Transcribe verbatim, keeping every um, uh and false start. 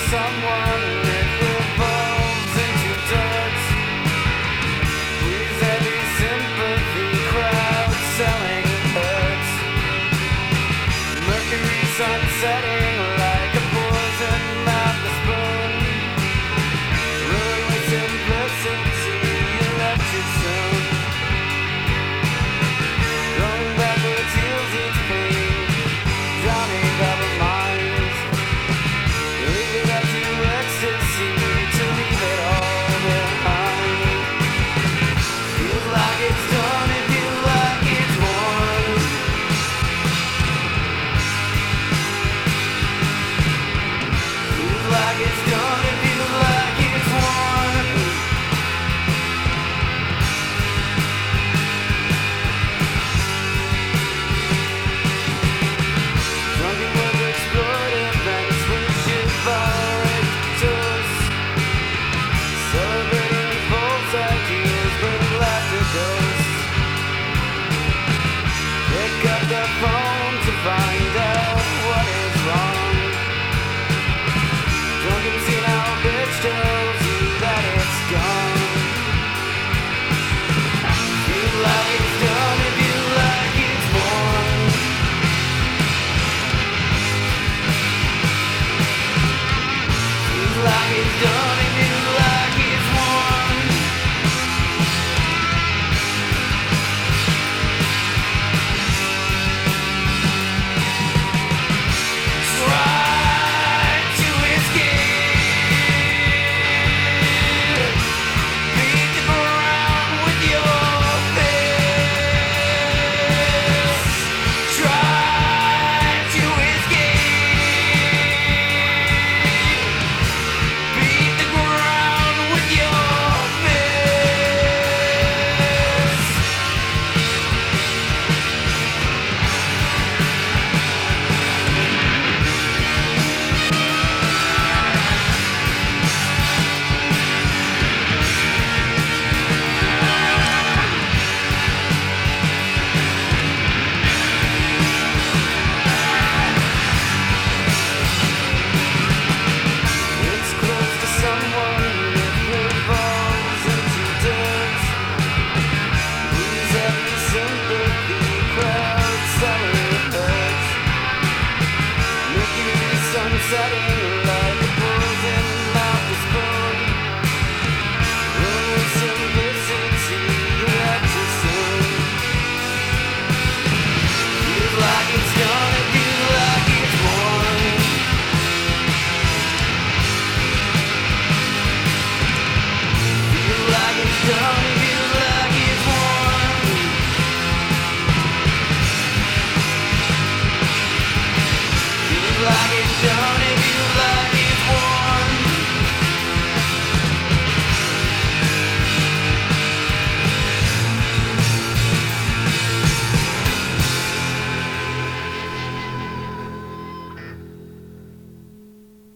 someone that revolves into dirt. Please heavy sympathy crowd selling hurt. Mercury sunsetting like a poison mouth the spoon. Ruin with simplicity, you left too soon. Going backwards heals its pain, drowning double minds. Leave it up to ecstasy to leave it all behind. Feels like it's done, it feels like it's won. Feels like it's done, it feels like it's won. Drunken words explode, events we should fall.